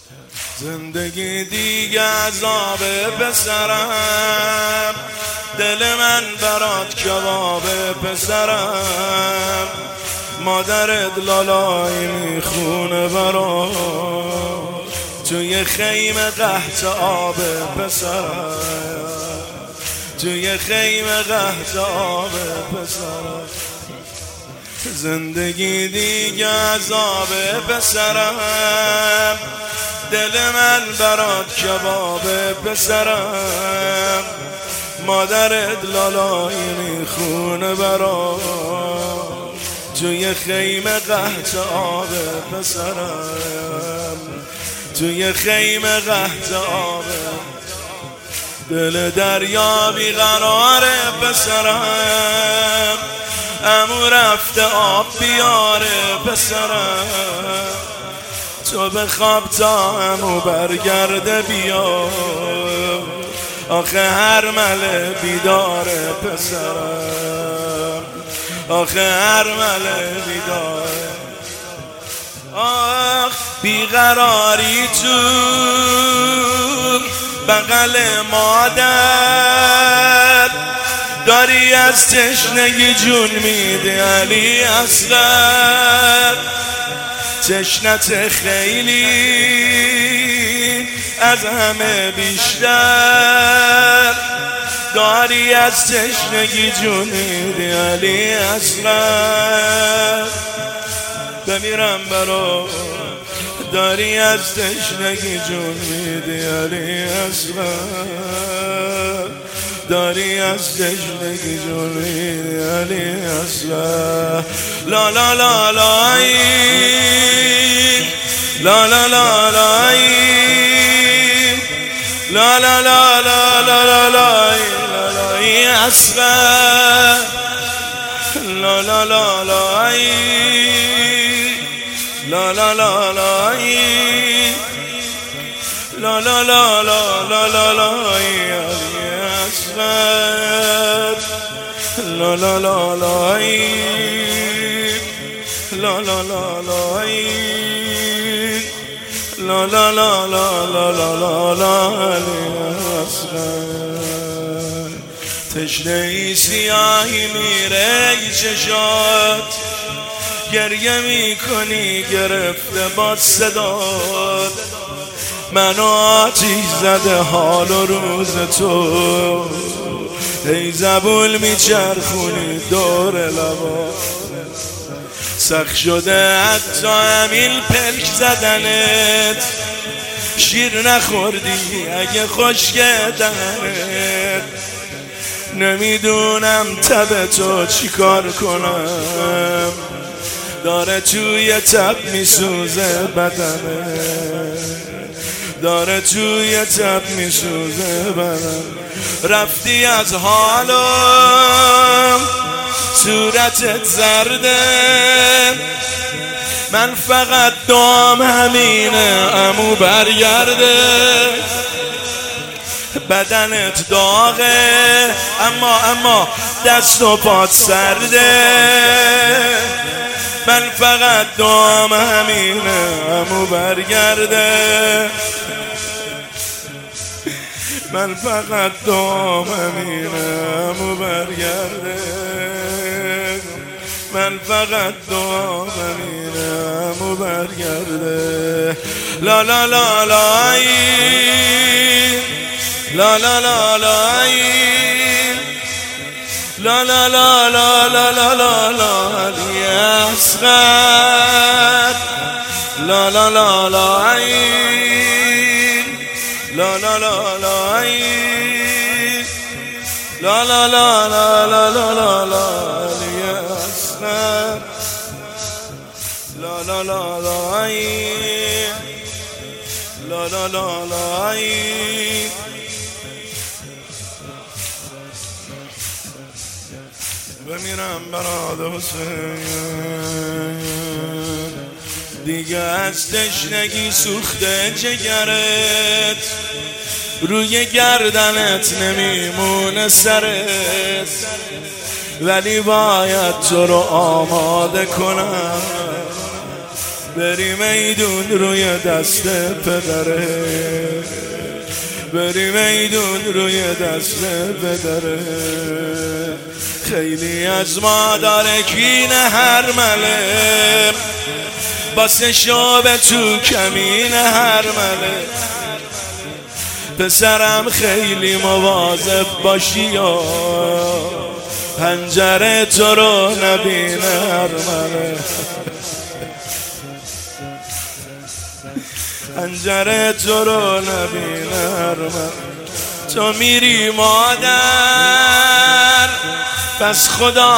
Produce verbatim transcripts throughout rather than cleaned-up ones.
زندگی دیگه عذاب پسرم، دل من برات کباب پسرم، مادرت لالایی میخونه برات توی خیمه قحط آب پسرم، توی خیمه قحط آب پسرم. زندگی دیگه عذاب پسرم، دل من برات کباب پسرم، مادرت لالایی میخونه برات توی خیمه قحط آب پسرم، توی خیمه قحط آب. دل دریا بیقراره پسرم، عمو رفته آب بیاره پسرم، تو بخواب تا عمو برگرده بیا، آخه هر مله بیداره پسرم، آخه هر مله بیداره. آخ بیقراری تو بغل مادر، داری از تشنگی جون میده علی اصغر، تشنت خیلی از همه بیشتر، داری از تشنگی جون میده علی اصغر، بمیرم برا داری از تشنگی جون میدی علی اصغر، داری از تشنگی جون میدی علی اصغر. لا لا لا لا لا لا لا لا لا لا لا لا لا لا اصغر، لا لا لا لا لا لا لا لا لا لا لا لا لا لا يا أصغر، لا لا لا لا لا لا لا لا لا لا لا لا لا لا لا يا أصغر. تشنه ای سیاهی میره ای چشات، گریه میکنی گرفته با صدات، منو آتیش زده حال و روز تو، ای زبون میچرخونی دور لبا، سخت شده حتی همین پلک زدنت، شیر نخوردی اگه خشک دهنت، نمیدونم تب تو چی کار کنم، داره توی تب میسوزه بدنه، داره توی تب میسوزه بدنه. رفتی از حالم صورتت زرده، من فقط دام همینه عمو برگرده، بدنت داغه اما اما دست و پات سرده، من فقط دام همینه عمو برگرده، من فقط دام همینه عمو برگرده، من فقط دام همینه عمو برگرده. لا لا لا لا لا لا لا لا لا لا لا لا لا لا لا لا علی اصغر، لا لا لا لا لا لا لا لا لا لا لا لا لا لا لا لا علی اصغر، لا لا لا لا لا لا لا لا بمیرم برات حسین، دیگه از تشنگی سوخته جگرت، روی گردنت نمیمونه سرت، ولی باید تو رو آماده کنم بری میدون روی دست پدره، بری میدون روی دست پدره. خیلی از مادر کین هر مله، باسه شاب تو کمین هر مله. پسرم خیلی مواظب باشی یا پنجره تو رو نبینه هر مله، پنجره تو رو نبینه هر مله. تو میری مادر پس خدا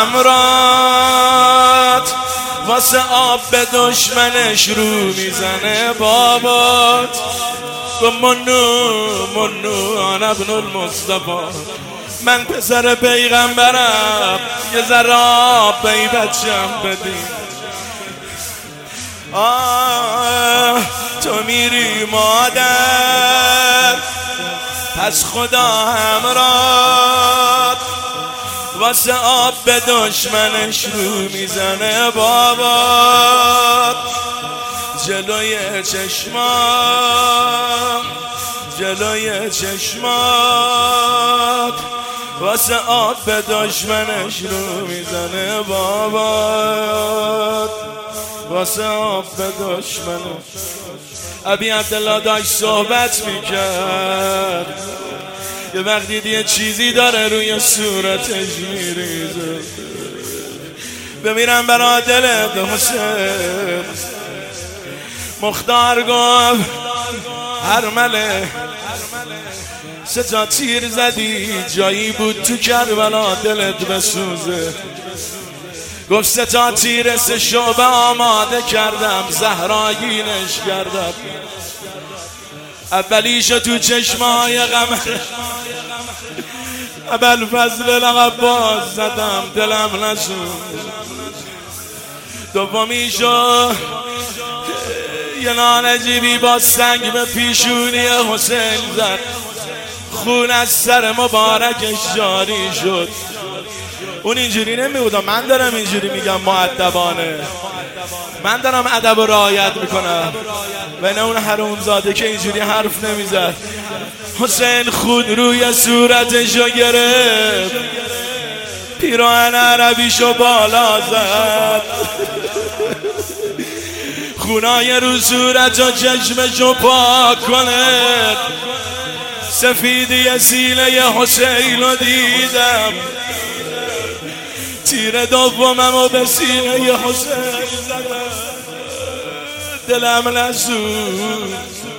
همرات، واسه آب به دشمنش رو میزنه بابات. و منو منو آن ابن المصطفى، من پسر پیغمبرم، یه ذره آب به ای بچم بدی. آه تو میری مادر پس خدا همرات، واسه آب به دشمنش رو میزنه بابات. جلوی چشمات جلوی چشمات، واسه آب به دشمنش رو میزنه بابات، واسه آب به دشمنش. ابی عبدالله داشت صحبت میکرد، یه وقت دیدی یه چیزی داره روی صورتش میریزه. بمیرم برا دلت حسین. مختار گفت هر مله سه تا تیر زدی، جایی بود تو کربلا دلت بسوزه. گفت سه تا تیر سه شعبه آماده کردم، زهراگینش کردم. اولیشو تو چشمای قمر ابوالفضل العباس زدم، دلم نسوز. دومیشو یه نانجیبی با سنگ به پیشونی حسین زد، خون از سر مبارکش جاری شد. اون اینجوری نمیبودم، من دارم اینجوری میگم مؤدبانه، من دارم ادب و رعایت میکنم، و نه اون حرومزاده که اینجوری حرف نمیزد. حسین خون روی صورتشو گرفت، پیراهن عربیشو بالا زد، خونای رو صورت و چشمشو پاک کنه. سفیدی سینه حسین رو دیدم، تیر دومم و به سینه حسین زدم، دلم نسوخت.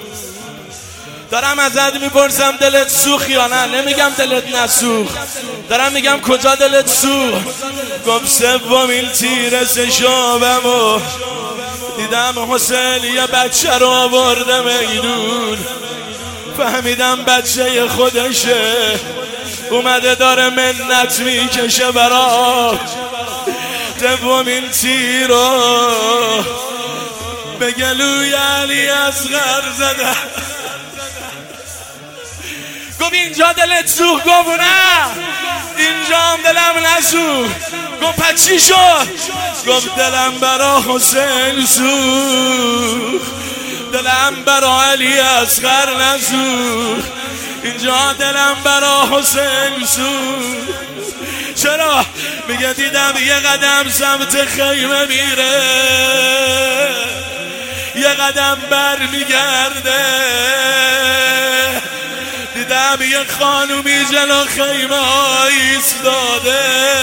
دارم ازت میپرسم دلت سوخت یا نه؟ نمیگم دلت نسوخت، دارم میگم کجا دلت سوخت. گفت سومین تیر سه شعبم و دیدم حسین یه بچه رو آورده میدون، فهمیدم بچه خودشه، اومده داره منت میکشه برا. دومین تیر رو به گلوی علی اصغر زده. گفت اینجا دلت سوخت؟ گفت نه اینجا هم دلم نسوخت. گفت پس چی شد؟ گفت دلم برا حسین سوخت، دلم برا علی اصغر نسوخت، اینجا دلم برا حسین سوخت. چرا؟ میگه دیدم یه قدم سمت خیمه میره، یه قدم بر میگرده، دیدم یه خانومی جلو خیمه ها ایستاده،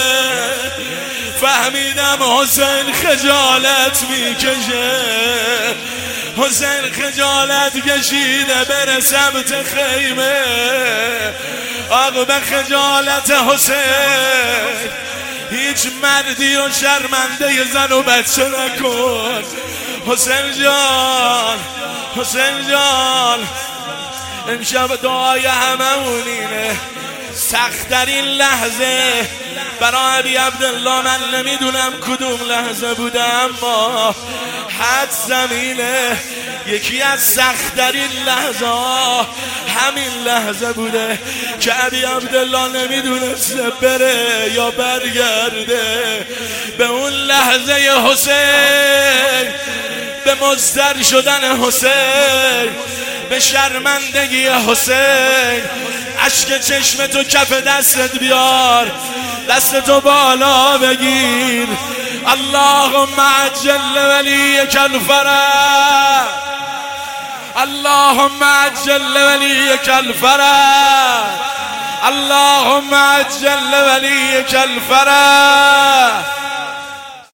فهمیدم حسین خجالت میکشه. حسین خجالت کشیده بره سمت خیمه. آقا به خجالت حسین هیچ مردی و شرمنده زن و بچه نکن. حسین جان حسین جان امشب دعای هممون اینه، سخت‌ترین لحظه برای ابی عبدالله من نمیدونم کدوم لحظه بوده، اما حد زمینه یکی از سخت‌ترین لحظه ها همین لحظه بوده که ابی عبدالله نمیدونسته بره یا برگرده. به اون لحظه حسین به مضطر شدن حسین، به شرمندگی حسین. اشک چشم تو کف دستت بیار، دست تو بالا بگیر. اللهم عجل ولیک الفرج، اللهم عجل ولیک الفرج، اللهم عجل ولیک الفرج.